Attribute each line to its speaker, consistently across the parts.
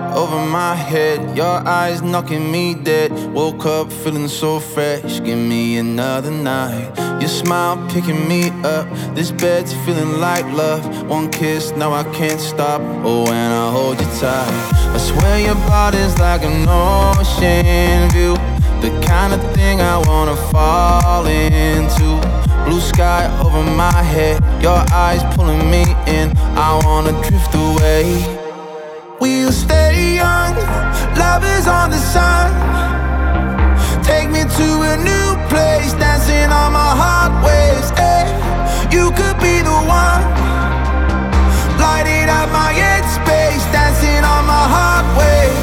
Speaker 1: over my head, your eyes knocking me dead. Woke up feeling so fresh, give me another night. Your smile picking me up, this bed's feeling like love. One kiss, now I can't stop, oh, when I hold you tight. I swear your body's like an ocean view, the kind of thing I wanna fall into. Blue sky over my head, your eyes pulling me in, I wanna drift away. We'll stay young, love is on the sun. Take me to a new place, dancing on my heart waves, hey. You could be the one, lighting up my headspace, dancing on my heart waves.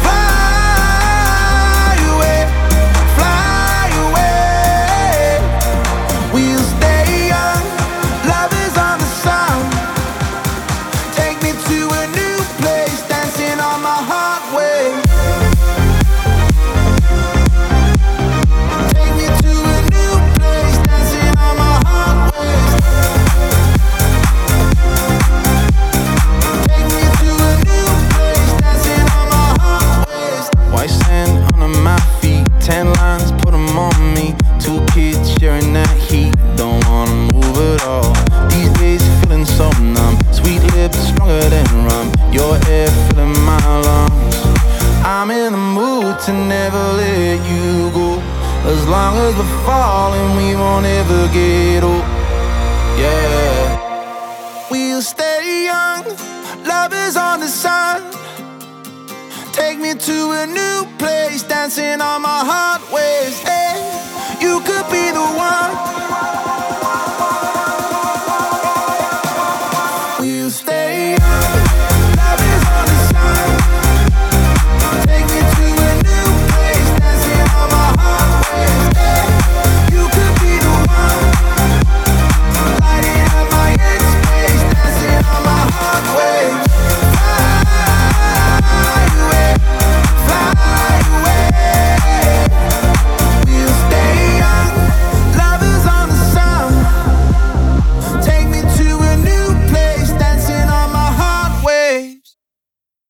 Speaker 1: Fly away, fly away. We'll stay young, love is on the sun. Take me to a new place, dancing on my heart waves. Take me to a new place, dancing on my heart waves. Take me to a new place, dancing on my heart waves. White sand under my feet, 10 lines, put them on me. 2 kids sharing that heat, don't wanna move at all. These days feeling so numb, sweet lips stronger than rum. Your air filling my lungs, I'm in the mood to never let you go. As long as we're falling, we won't ever get old, yeah. We'll stay young, love is on the sun. Take me to a new place, dancing on my heart waves, hey.